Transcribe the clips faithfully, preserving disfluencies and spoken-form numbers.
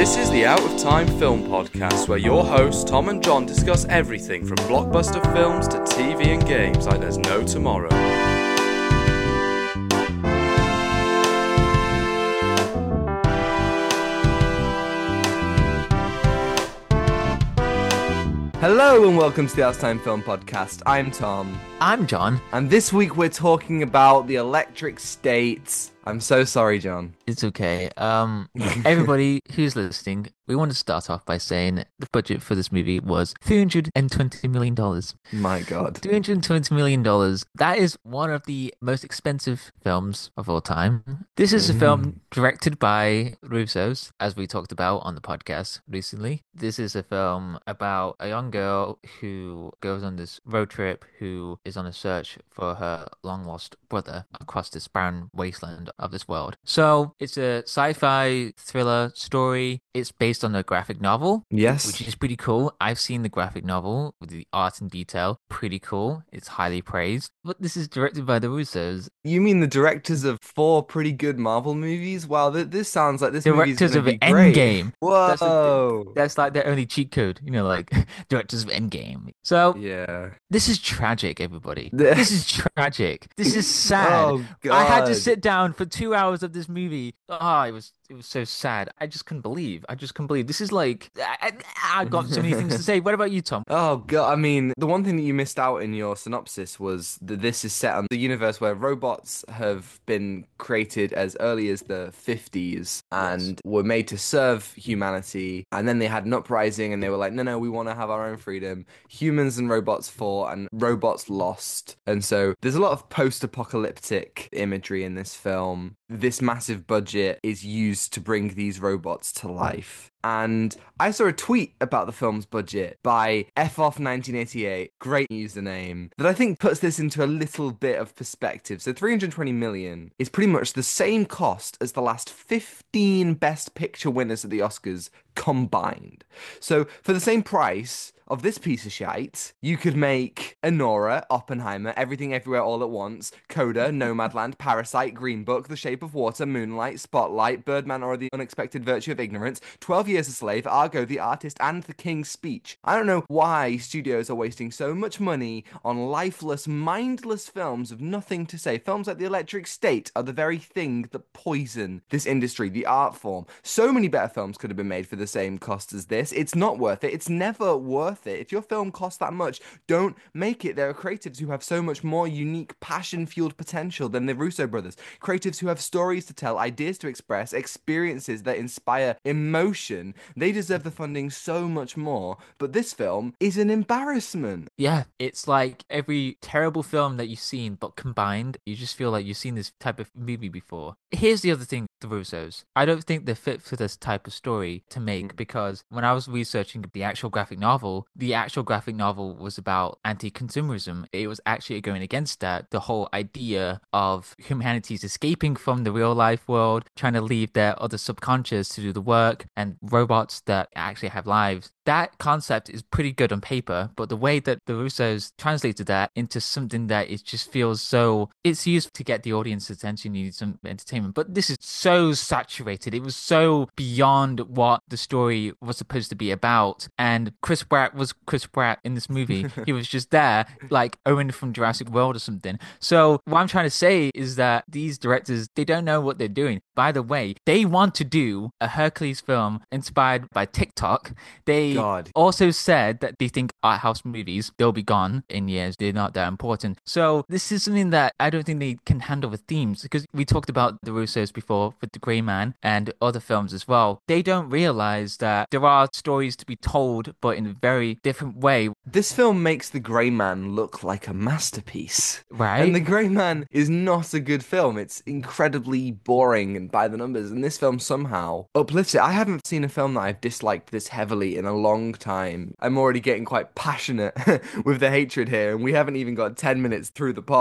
This is the Out of Time Film Podcast, where your hosts Tom and John discuss everything from blockbuster films to T V and games like there's no tomorrow. Hello and welcome to the Out of Time Film Podcast. I'm Tom. I'm John. And this week we're talking about the Electric State. I'm so sorry, John. It's okay. Um, everybody who's listening, we want to start off by saying the budget for this movie was three hundred twenty million dollars. My God. three hundred twenty million dollars. That is one of the most expensive films of all time. This is a film directed by Russos, as we talked about on the podcast recently. This is a film about a young girl who goes on this road trip, who is on a search for her long-lost brother across this barren wasteland of this world. So it's a sci-fi thriller story. It's based on a graphic novel. Yes. Which is pretty cool. I've seen the graphic novel with the art and detail. Pretty cool. It's highly praised. But this is directed by the Russos. You mean the directors of four pretty good Marvel movies? Wow, th- this sounds like this movie's Directors gonna of be great. Endgame. Whoa. That's, the, that's like their only cheat code, you know, like directors of Endgame. So yeah, this is tragic, everybody. This is tragic. This is sad. Oh, God. I had to sit down for two hours of this movie. Oh, it was it was so sad. I just couldn't believe. I just couldn't believe. This is like I, I, I've got so many things to say. What about you, Tom? Oh God, I mean, the one thing that you missed out in your synopsis was that this is set on the universe where robots have been created as early as the fifties and Yes. were made to serve humanity. And then they had an uprising and they were like, no, no, we want to have our own freedom. Humans and robots fought and robots lost. And so there's a lot of post-apocalyptic imagery in this film. This massive budget is used to bring these robots to life. And I saw a tweet about the film's budget by F off nineteen eighty-eight, great username, that I think puts this into a little bit of perspective. So three hundred twenty million is pretty much the same cost as the last fifteen Best Picture winners at the Oscars combined. So for the same price of this piece of shite, you could make Anora, Oppenheimer, Everything Everywhere All at Once, Coda, Nomadland, Parasite, Green Book, The Shape of Water, Moonlight, Spotlight, Birdman or The Unexpected Virtue of Ignorance, twelve Years a Slave, Argo, The Artist, and The King's Speech. I don't know why studios are wasting so much money on lifeless, mindless films of nothing to say. Films like The Electric State are the very thing that poison this industry, the art form. So many better films could have been made for the same cost as this. It's not worth it. It's never worth it. If your film costs that much, don't make it. There are creatives who have so much more unique, passion-fueled potential than the Russo brothers. Creatives who have stories to tell, ideas to express, experiences that inspire emotion. They deserve the funding so much more. But this film is an embarrassment. Yeah, it's like every terrible film that you've seen, but combined, you just feel like you've seen this type of movie before. Here's the other thing, the Russos. I don't think they're fit for this type of story to make, because when I was researching the actual graphic novel, the actual graphic novel was about anti-consumerism. It was actually going against that, the whole idea of humanity's escaping from the real life world, trying to leave their other subconscious to do the work, and robots that actually have lives. That concept is pretty good on paper, but the way that the Russos translated that into something that it just feels so... It's used to get the audience's attention, you need some entertainment, but this is so saturated. It was so beyond what the story was supposed to be about, and Chris Pratt was Chris Pratt in this movie. He was just there, like Owen from Jurassic World or something. So what I'm trying to say is that these directors, they don't know what they're doing. By the way, they want to do a Hercules film inspired by TikTok. They God. also said that they think art house movies, they'll be gone in years. They're not that important. So this is something that I don't think they can handle with themes, because we talked about the Russos before with The Grey Man and other films as well. They don't realize that there are stories to be told, but in a very different way. This film makes The Grey Man look like a masterpiece. Right? And The Grey Man is not a good film. It's incredibly boring and by the numbers, and this film somehow uplifts it. I haven't seen a film that I've disliked this heavily in a long time. I'm already getting quite passionate with the hatred here, and we haven't even got ten minutes through the pod.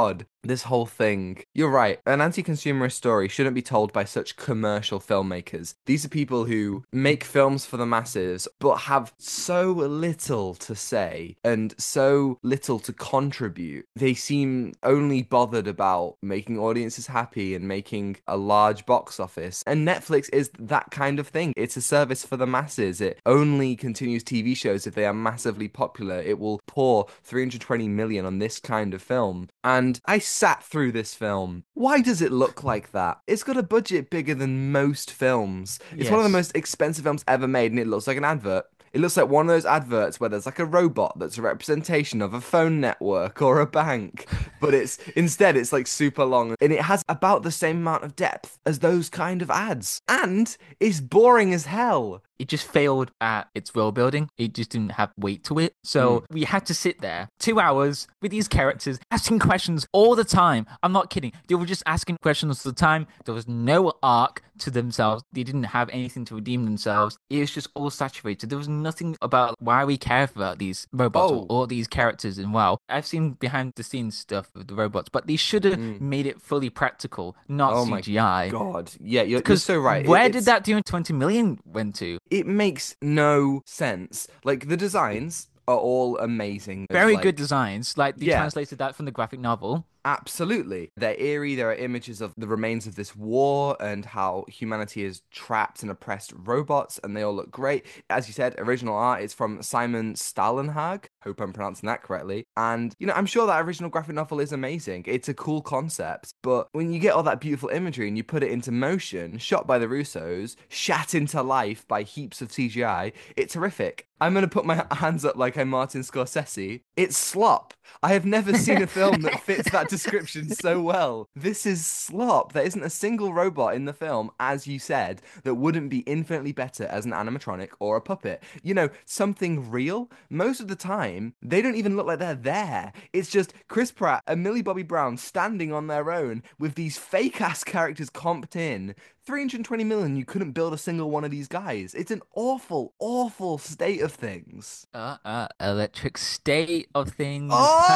this whole thing. You're right. An anti-consumerist story shouldn't be told by such commercial filmmakers. These are people who make films for the masses, but have so little to say and so little to contribute. They seem only bothered about making audiences happy and making a large box office. And Netflix is that kind of thing. It's a service for the masses. It only continues T V shows if they are massively popular. It will pour three hundred twenty million on this kind of film. And I sat through this film. Why does it look like that? It's got a budget bigger than most films. It's one of the Yes. most expensive films ever made, and it looks like an advert. It looks like one of those adverts where there's like a robot that's a representation of a phone network or a bank, but it's instead it's like super long and it has about the same amount of depth as those kind of ads. And it's boring as hell. It just failed at its world building. It just didn't have weight to it. So Mm. we had to sit there two hours with these characters asking questions all the time. I'm not kidding. They were just asking questions all the time. There was no arc to themselves. They didn't have anything to redeem themselves. It was just all saturated. There was nothing about why we care about these robots or Oh. all these characters. And wow, I've seen behind the scenes stuff with the robots, but they should have Mm. made it fully practical, not Oh my C G I. God. Yeah, you're, you're Because so right. It- where it's- did that two hundred twenty million went to? It makes no sense. Like the designs are all amazing. There's, Very like, good designs. Like they Yeah. translated that from the graphic novel. Absolutely. They're eerie. There are images of the remains of this war and how humanity is trapped and oppressed robots, and they all look great. As you said, original art is from Simon Stalenhag. Hope I'm pronouncing that correctly. And, you know, I'm sure that original graphic novel is amazing. It's a cool concept. But when you get all that beautiful imagery and you put it into motion, shot by the Russos, shat into life by heaps of C G I, it's horrific. I'm going to put my hands up like I'm Martin Scorsese. It's slop. I have never seen a film that fits that description so well. This is slop. There isn't a single robot in the film, as you said, that wouldn't be infinitely better as an animatronic or a puppet. You know, something real. Most of the time, they don't even look like they're there. It's just Chris Pratt and Millie Bobby Brown standing on their own with these fake ass characters comped in. three hundred twenty million, you couldn't build a single one of these guys. It's an awful, awful state of things. Uh, uh, electric state of things.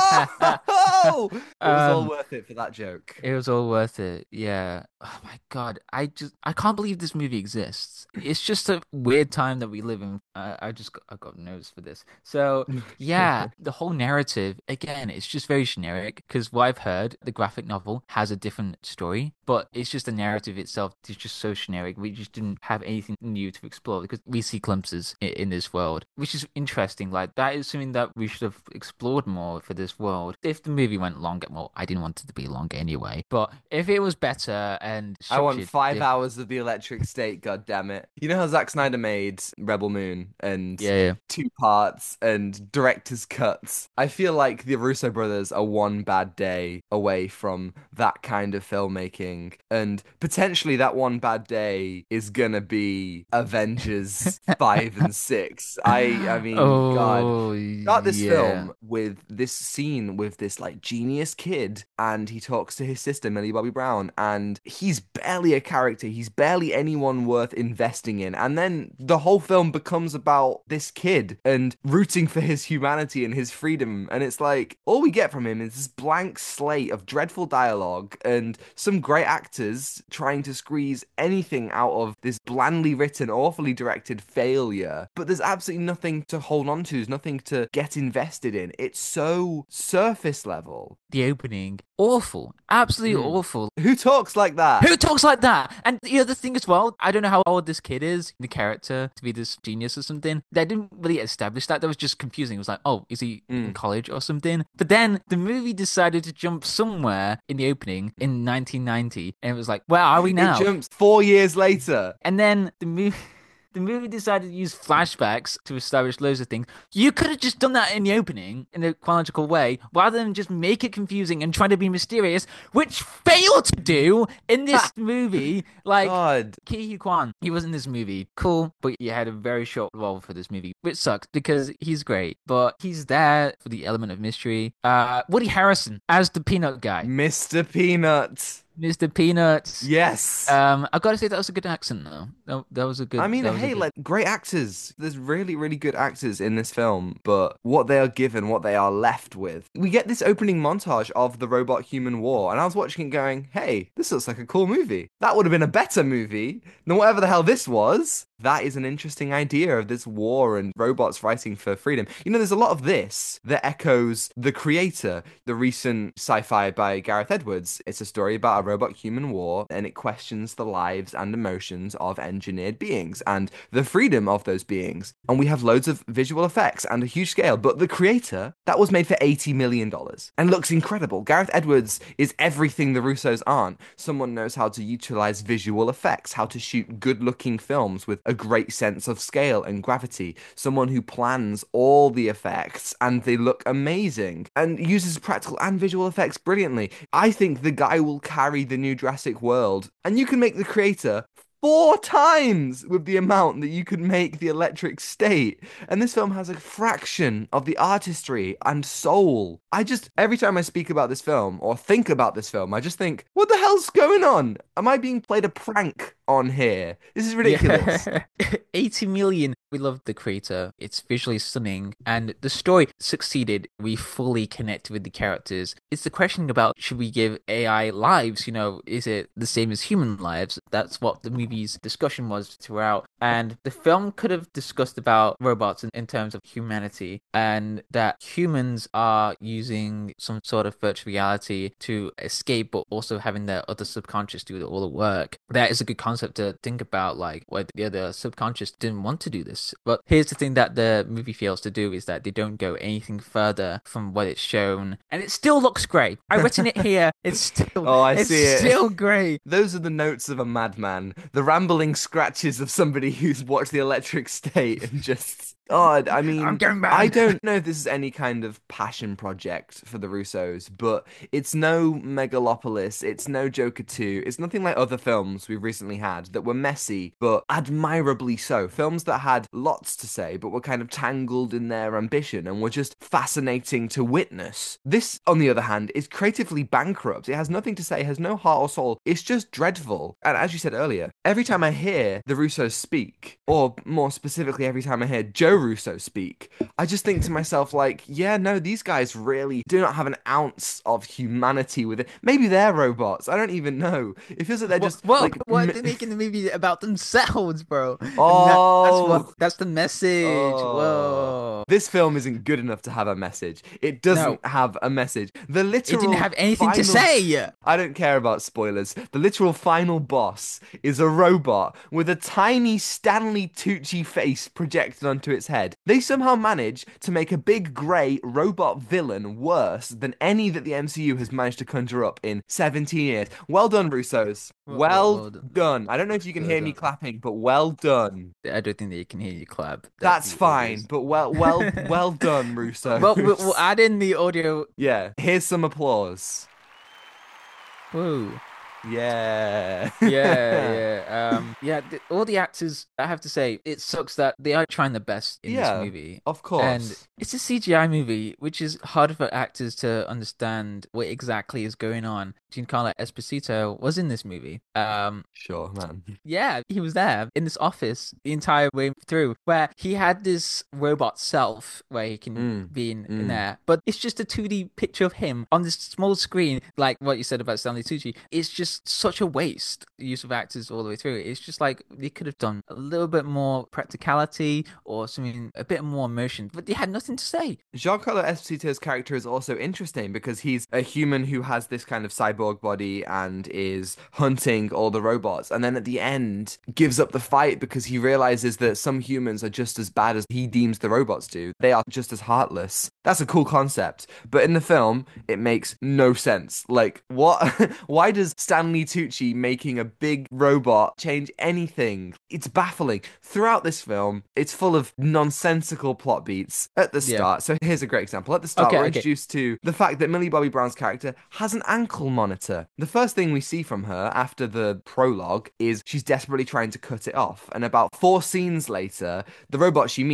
Oh! It was all Um, worth it for that joke. It was all worth it. Yeah. Oh my God. I just I can't believe this movie exists. It's just a weird time that we live in. I, I just got, I got notes for this. So yeah, the whole narrative again, it's just very generic because what I've heard, the graphic novel has a different story, but it's just the narrative itself is just so generic. We just didn't have anything new to explore because we see glimpses in, in this world, which is interesting. Like that is something that we should have explored more for this world. If the movie went longer, well, I didn't want it to be longer anyway, but if it was better and I want structured five diff- hours of the electric state, god damn it. You know how Zack Snyder made Rebel Moon and Yeah, yeah. two parts and director's cuts? I feel like the Russo brothers are one bad day away from that kind of filmmaking. And potentially that one bad day is gonna be Avengers five and six. I I mean, God. Oh, Start this yeah. film with this scene with this like genius kid, and he talks to his sister Millie Bobby Brown, and he's barely a character. He's barely anyone worth investing in. And then the whole film becomes about this kid and rooting for his humanity and his freedom. And it's like all we get from him is this blank slate of dreadful dialogue and some great actors trying to squeeze anything out of this blandly written, awfully directed failure. But there's absolutely nothing to hold on to. There's nothing to get invested in. It's so surface level. The opening, awful, absolutely Hmm. awful. Who talks like that? Who talks like that? And the other thing as well, I don't know how old this kid is, the character, to be this genius or something. They didn't really establish that. That was just confusing. It was like, oh, is he in Mm. college or something? But then the movie decided to jump somewhere in the opening in nineteen ninety. And it was like, where are we now? It jumps four years later. And then the movie. The movie decided to use flashbacks to establish loads of things. You could have just done that in the opening in a chronological way, rather than just make it confusing and try to be mysterious, which failed to do in this movie. Like God. Ke Huy Quan, he was in this movie, cool, but he had a very short role for this movie, which sucks because he's great, but he's there for the element of mystery. Uh, Woody Harrelson as the peanut guy. Mister Peanut. Mister Peanuts. Yes. Um, I gotta say that was a good accent though. That, that was a I good. mean, That was a hey, good. like great actors. There's really, really good actors in this film, but what they are given, what they are left with. We get this opening montage of the robot human war, and I was watching it going, hey, this looks like a cool movie. That would have been a better movie than whatever the hell this was. That is an interesting idea of this war and robots fighting for freedom. You know, there's a lot of this that echoes The Creator, the recent sci-fi by Gareth Edwards. It's a story about a robot-human war, and it questions the lives and emotions of engineered beings and the freedom of those beings. And we have loads of visual effects and a huge scale. But The Creator, that was made for eighty million dollars and looks incredible. Gareth Edwards is everything the Russos aren't. Someone knows how to utilize visual effects, how to shoot good-looking films with a great sense of scale and gravity. Someone who plans all the effects and they look amazing and uses practical and visual effects brilliantly. I think the guy will carry the new Jurassic World, and you can make The Creator four times with the amount that you could make the Electric State. And this film has a fraction of the artistry and soul. I just, every time I speak about this film or think about this film, I just think, what the hell's going on? Am I being played a prank on here? This is ridiculous. Yeah. eighty million. We love The Creator. It's visually stunning, and the story succeeded. We fully connect with the characters. It's the question about should we give A I lives? You know, is it the same as human lives? That's what the movie's discussion was throughout. And the film could have discussed about robots in, in terms of humanity, and that humans are using some sort of virtual reality to escape, but also having their other subconscious do all the work. That is a good concept to think about, like, where the other subconscious didn't want to do this. But here's the thing that the movie fails to do is that they don't go anything further from what it's shown, and it still looks great. I've written it here. It's still, Oh, I it's see it. still great. Those are the notes of a madman, the rambling scratches of somebody who's watched the Electric State and just. God, I I'm mean, going I mad. don't know if this is any kind of passion project for the Russos, but it's no Megalopolis, it's no Joker two, it's nothing like other films we've recently had that were messy, but admirably so. Films that had lots to say, but were kind of tangled in their ambition and were just fascinating to witness. This, on the other hand, is creatively bankrupt. It has nothing to say, has no heart or soul. It's just dreadful. And as you said earlier, every time I hear the Russos speak, or more specifically, every time I hear Joe Russo speak, I just think to myself, like, yeah, no, these guys really do not have an ounce of humanity with it. Maybe they're robots. I don't even know. It feels like they're What? just Whoa! like. What are m- they making the movie about themselves, bro? And that, that's Oh, what. That's the message. oh. Whoa! This film isn't good enough to have a message. It No, doesn't have a message. The it didn't literal have anything to final. say. I don't care about spoilers. The literal final boss is a robot with a tiny Stanley Tucci face projected onto its head. They somehow manage to make a big grey robot villain worse than any that the M C U has managed to conjure up in seventeen years. Well done, Russos. Well, well, Well well done. done. I don't know if you can Well hear me done. clapping, but well done. I don't think that you can hear you clap. That That's the fine, audio's. but well, well, well done, Well, we'll, we'll Russos. add in the audio. Yeah, here's some applause. Whoa. Yeah. Yeah, yeah. Um, yeah, th all the actors, I have to say, it sucks that they are trying their best in this Yeah, movie. of And course. it's a C G I movie, which is hard for actors to understand what exactly is going on. Giancarlo Esposito was in this movie. Um, Sure, man. yeah, he was there in this office the entire way through, where he had this robot self where he can Mm, be in, in mm. there, but it's just a two D picture of him on this small screen, like what you said about Stanley Tucci. It's just such a waste use of actors all the way through. It's just like they could have done a little bit more practicality or something, a bit more emotion, but they had nothing to say. Giancarlo Esposito's character is also interesting because he's a human who has this kind of cyborg body and is hunting all the robots. And then at the end, gives up the fight because he realizes that some humans are just as bad as he deems the robots do. They are just as heartless. That's a cool concept. But in the film, it makes no sense. Like, what? Why does Stanley Tucci making a big robot change anything? It's baffling. Throughout this film, it's full of nonsensical plot beats at the Yeah. start. So here's a great example. At the start, Okay, we're okay. introduced to the fact that Millie Bobby Brown's character has an ankle monitor. The first thing we see from her after the prologue is she's desperately trying to cut it off. And about four scenes later, the robot she meets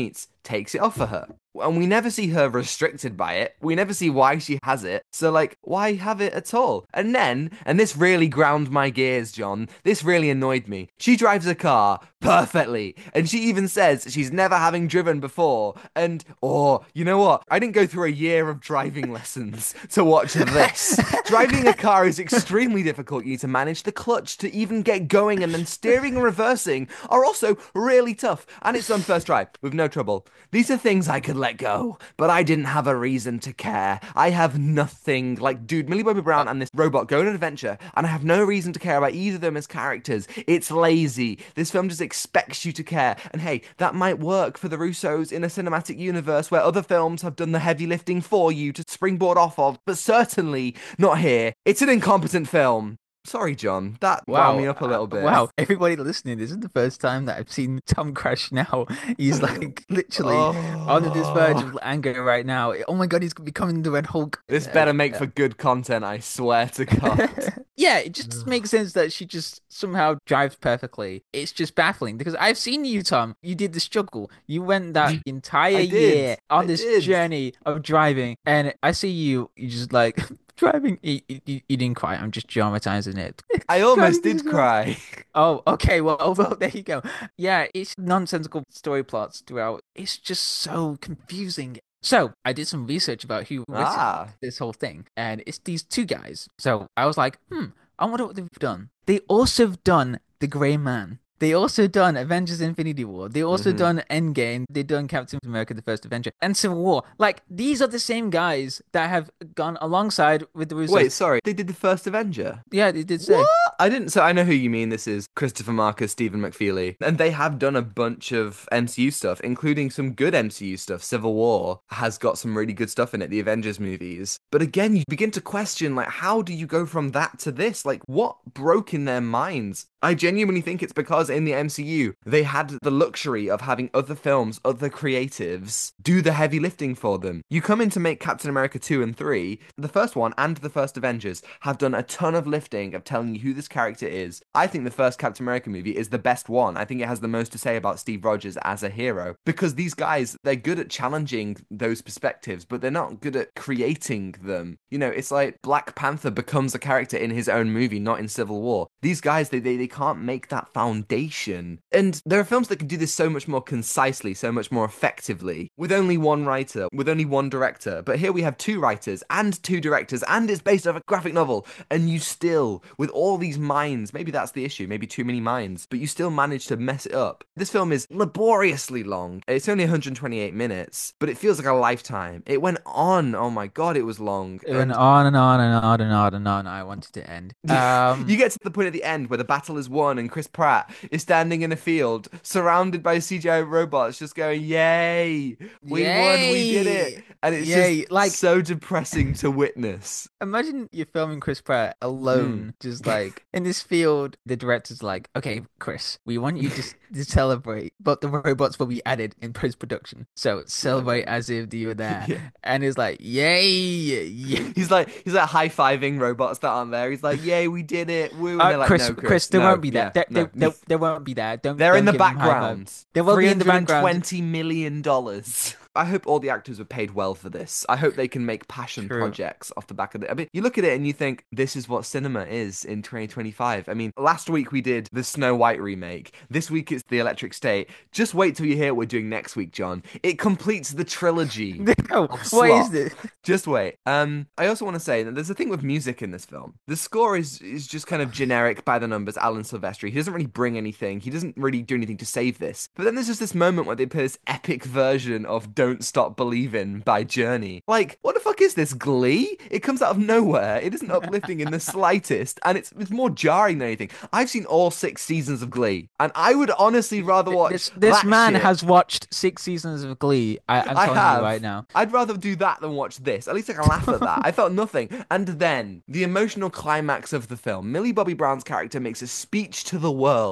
takes it off for her. And we never see her restricted by it. We never see why she has it. So, like, why have it at all? And then, and this really ground my gears, John, this really annoyed me. She drives a car perfectly. And she even says she's never having driven before. And, oh, you know what? I didn't go through a year of driving lessons to watch this. Driving a car is extremely difficult. You need to manage the clutch to even get going, and then steering and reversing are also really tough. And it's on first try with no trouble. These are things I could let go, but I didn't have a reason to care. I have nothing. Like, dude, Millie Bobby Brown and this robot go on an adventure, and I have no reason to care about either of them as characters. It's lazy. This film just expects you to care. And hey, that might work for the Russos in a cinematic universe where other films have done the heavy lifting for you to springboard off of, but certainly not here. It's an incompetent film. Sorry, John. That Wow. wound me up a little bit. Wow. Everybody listening, this is the first time that I've seen Tom crash now. He's like literally Oh. on this verge of anger right now. Oh my God, he's becoming the Red Hulk. This better make for good content, I swear to God. Yeah, it just makes sense that she just somehow drives perfectly. It's just baffling because I've seen you, Tom. You did the struggle. You went that entire I did. year on I this did. journey of driving, and I see you. You just like driving. You, you, you didn't cry. I'm just dramatizing it. I almost Driving did as well. cry. Oh, okay. Well, oh, well, there you go. Yeah, it's nonsensical story plots throughout. It's just so confusing. So I did some research about who written Ah. this whole thing, and it's these two guys. So I was like, hmm, I wonder what they've done. They also have done The Grey Man. They also done Avengers Infinity War. They also Mhm. done Endgame. They done Captain America: The First Avenger and Civil War. Like, these are the same guys that have gone alongside with the Russos. Wait, sorry. They did the first Avenger. Yeah, they did say. What? I didn't. So I know who you mean. This is Christopher Marcus, Stephen McFeely, and they have done a bunch of M C U stuff, including some good M C U stuff. Civil War has got some really good stuff in it. The Avengers movies, but again, you begin to question, like, how do you go from that to this? Like, what broke in their minds? I genuinely think it's because in the M C U, they had the luxury of having other films, other creatives do the heavy lifting for them. You come in to make Captain America two and three, the first one and the first Avengers have done a ton of lifting of telling you who this character is. I think the first Captain America movie is the best one. I think it has the most to say about Steve Rogers as a hero, because these guys, they're good at challenging those perspectives, but they're not good at creating them. You know, it's like Black Panther becomes a character in his own movie, not in Civil War. These guys, they, they, they can't make that foundation. And there are films that can do this so much more concisely, so much more effectively, with only one writer, with only one director. But here we have two writers and two directors, and it's based off a graphic novel. And you still, with all these minds, maybe that's the issue, maybe too many minds, but you still manage to mess it up. This film is laboriously long. It's only one hundred twenty-eight minutes, but it feels like a lifetime. It went on. Oh my God, it was long. It went on and on and on and on and on. I wanted to end. Um, You get to the point at the end where the battle is won and Chris Pratt is standing in a field surrounded by C G I robots just going, yay, we won, we did it. Yay! And it's Yay, just like- so depressing to witness. Imagine you're filming Chris Pratt alone, just like in this field. The director's like, "Okay, Chris, we want you to, to celebrate, but the robots will be added in post production. So celebrate as if you were there." Yeah. And it's like, "Yay, yay!" He's like he's like high fiving robots that aren't there. He's like, "Yay, we did it!" Woo! And Uh, they're like, Chris, "No, Chris, Chris, they no, won't be there. yeah, they, no." they, they, they won't be there. Don't. They're in don't the give them high background. five. They will be in the background. twenty million dollars. I hope all the actors were paid well for this. I hope they can make passion True. projects off the back of it. I mean, you look at it and you think, this is what cinema is in twenty twenty-five. I mean, last week we did the Snow White remake. This week it's The Electric State. Just wait till you hear what we're doing next week, John. It completes the trilogy. No, of what is slop. this? Just wait. Um, I also want to say that there's a thing with music in this film. The score is is just kind of generic by the numbers. Alan Silvestri. He doesn't really bring anything. He doesn't really do anything to save this. But then there's just this moment where they play this epic version of "Don't Stop Believing" by Journey. Like, what the fuck is this? Glee? It comes out of nowhere. It isn't uplifting in the slightest, and it's it's more jarring than anything. I've seen all six seasons of Glee, and I would honestly rather watch This, this that man shit. has watched six seasons of Glee. I, I'm I telling have. you right now. I'd rather do that than watch this. At least I can laugh at that. I felt nothing. And then, the emotional climax of the film. Millie Bobby Brown's character makes a speech to the world.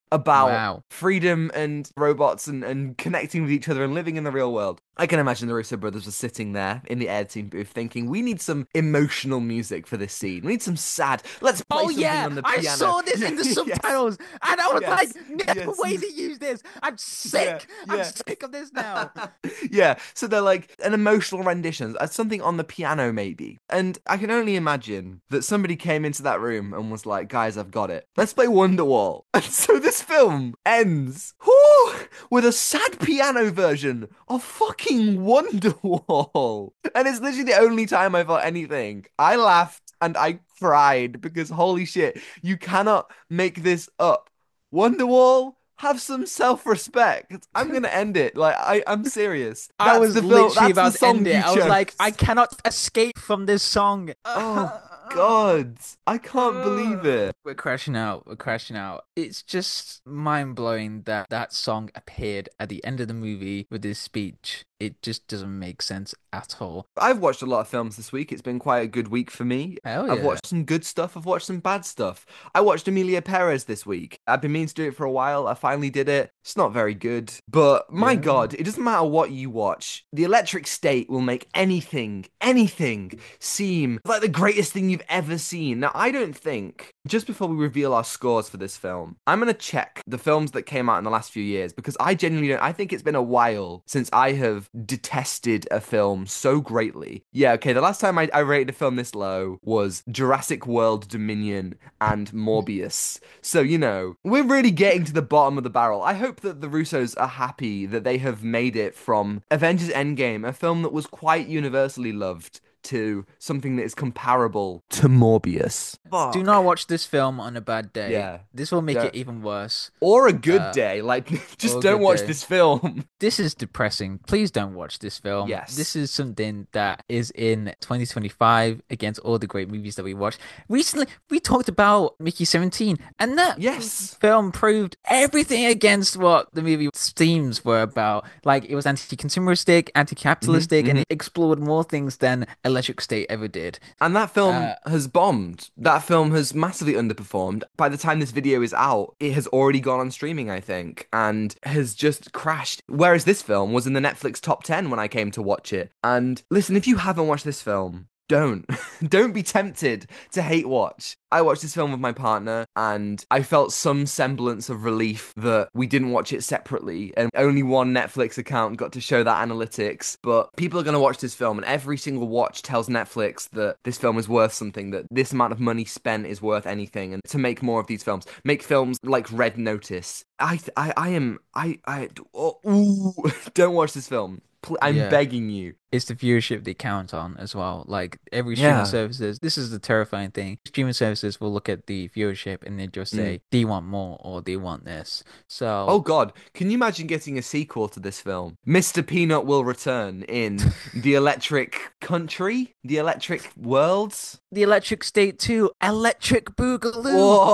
about Wow. freedom and robots and, and connecting with each other and living in the real world. I can imagine the Russo brothers were sitting there in the editing booth thinking, we need some emotional music for this scene. We need some sad. Let's play Oh something yeah, on the I piano. saw this in the Yes. subtitles, and I was like, Yes. "No Yes. way to use this! I'm Yeah. sick! I'm Yeah. sick of this now." Yeah, so they're like an emotional rendition, uh, something on the piano maybe. And I can only imagine that somebody came into that room and was like, guys, I've got it. Let's play Wonderwall. And so this film ends whoo, with a sad piano version of fucking Wonderwall. And it's literally the only time I felt anything. I laughed and I cried because holy shit, you cannot make this up. Wonderwall, have some self-respect. I'm gonna end it. Like I, I'm serious. I That's was the film. literally That's the about to song end you it. I was like, I chose. cannot escape from this song. Oh God, I can't believe it. We're crashing out. We're crashing out. It's just mind blowing that that song appeared at the end of the movie with this speech. It just doesn't make sense at all. I've watched a lot of films this week. It's been quite a good week for me. Hell I've yeah. watched some good stuff. I've watched some bad stuff. I watched Emilia Perez this week. I've been meaning to do it for a while. I finally did it. It's not very good, but my Yeah. God, it doesn't matter what you watch. The Electric State will make anything, anything seem like the greatest thing you've ever seen. Now, I don't think, just before we reveal our scores for this film, I'm going to check the films that came out in the last few years because I genuinely don't, I think it's been a while since I have detested a film so greatly. Yeah, okay, the last time I, I rated a film this low was Jurassic World Dominion and Morbius. So, you know, we're really getting to the bottom of the barrel. I hope that the Russos are happy that they have made it from Avengers Endgame, a film that was quite universally loved, to something that is comparable to Morbius. Do Fuck. not watch this film on a bad day. Yeah. This will make Yeah. it even worse. Or a good Uh, day. Like, just or a don't good watch day. this film. This is depressing. Please don't watch this film. Yes. This is something that is in twenty twenty-five against all the great movies that we watched. Recently, we talked about Mickey seventeen, and that Yes. film proved everything against what the movie themes were about. Like, it was anti-consumeristic, anti-capitalistic, Mhm, and mhm. it explored more things than Electric State ever did. And that film Uh, has bombed. That film has massively underperformed. By the time this video is out, it has already gone on streaming, I think, and has just crashed. Whereas this film was in the Netflix top ten when I came to watch it. And listen, if you haven't watched this film, don't. Don't be tempted to hate watch. I watched this film with my partner and I felt some semblance of relief that we didn't watch it separately and only one Netflix account got to show that analytics. But people are going to watch this film and every single watch tells Netflix that this film is worth something, that this amount of money spent is worth anything, and to make more of these films, make films like Red Notice. I I, I am I I oh, ooh, don't watch this film. Pl- I'm Yeah. begging you. It's the viewership they count on as well. Like every Yeah. streaming services, this is the terrifying thing. Streaming services will look at the viewership and they just say, "Do you want more or do you want this?" So, Oh God, can you imagine getting a sequel to this film? Mister Peanut will return in The Electric Country? The Electric Worlds? the Electric State two, Electric Boogaloo.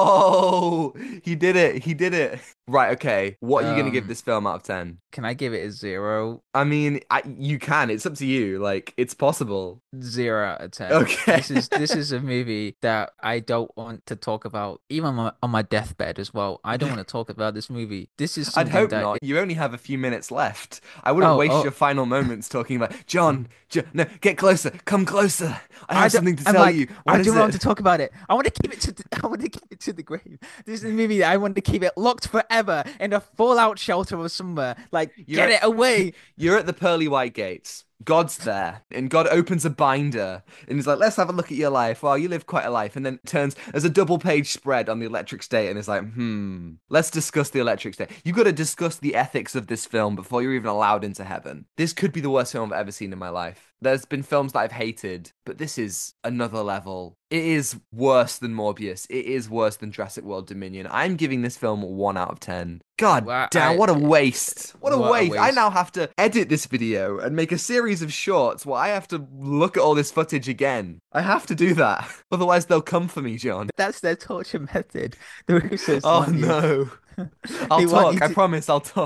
Whoa! He did it, he did it. Right, okay. What are you going to give Um, this film out of ten? Can I give it a zero? I mean, I, you can. It's up to you. Like, it's possible. Zero out of ten. Okay. This is this is a movie that I don't want to talk about, even on my, on my deathbed as well. I don't want to talk about this movie. This is I'd something hope that not. You only have a few minutes left. I wouldn't Oh, waste oh. your final moments talking about John. Jo- no, get closer. Come closer. I have don't- something to I'm tell like, you. What I is don't want it? to talk about it. I want to keep it to. The, I want to keep it to the grave. This is a movie that I want to keep it locked forever in a fallout shelter or somewhere. Like, You're get at- it away. You're at the pearly white gates. God's there, and God opens a binder, and he's like, "Let's have a look at your life. Well, you lived quite a life." And then turns as a double-page spread on the Electric State, and is like, "Hmm, let's discuss the Electric State. You've got to discuss the ethics of this film before you're even allowed into heaven. This could be the worst film I've ever seen in my life. There's been films that I've hated, but this is another level. It is worse than Morbius. It is worse than Jurassic World Dominion. I'm giving this film one out of ten. God Well, damn, I- what a waste. What a what a waste. I waste. now have to edit this video and make a series of shorts where I have to look at all this footage again. I have to do that. Otherwise, they'll come for me, John. That's their torture method. The Russos Oh, want you- no. They I'll want talk. you I to- promise I'll talk.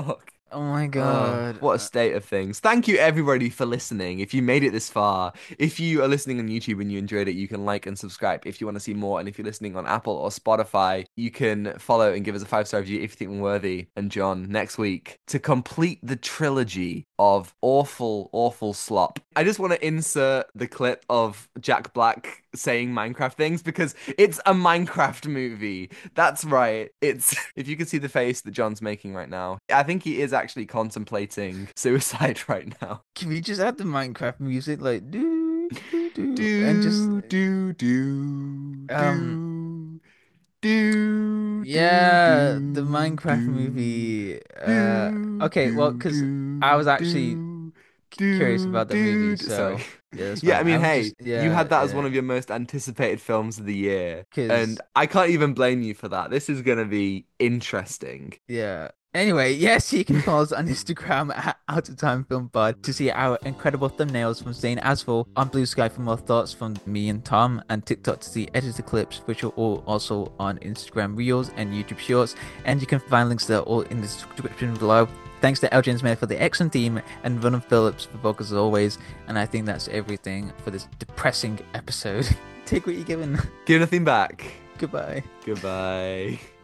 Oh my Oh, god. what a state of things. Thank you, everybody, for listening. If you made it this far, if you are listening on YouTube and you enjoyed it, you can like and subscribe if you want to see more. And if you're listening on Apple or Spotify, you can follow and give us a five star review if you think we're worthy. And John, next week, to complete the trilogy of awful, awful slop, I just want to insert the clip of Jack Black saying Minecraft things because it's a Minecraft movie. That's right. It's, if you can see the face that John's making right now, I think he is actually contemplating suicide right now. Can we just add the Minecraft music like do do do and just Do, do, do, um do, do, do, yeah, the do, Minecraft do, movie. Uh do, okay, well, do, because I was actually do, c- curious do, about the movie, do, do. Sorry. so yeah, that's Yeah, I fine. mean, I'm hey, just you yeah, had that as one yeah, of your most anticipated films of the year, and because I can't even blame you for that. This is gonna be interesting. yeah. Anyway, yes, you can follow us on Instagram at Out of Time Film Pod to see our incredible thumbnails from Zane Asphalt, on Blue Sky for more thoughts from me and Tom, and TikTok to see edited clips, which are all also on Instagram Reels and YouTube Shorts. And you can find links that are all in the description below. Thanks to L. James Mayer for the excellent theme and Vernon Phillips for vocals as always. And I think that's everything for this depressing episode. Take what you're given. Give nothing back. Goodbye. Goodbye.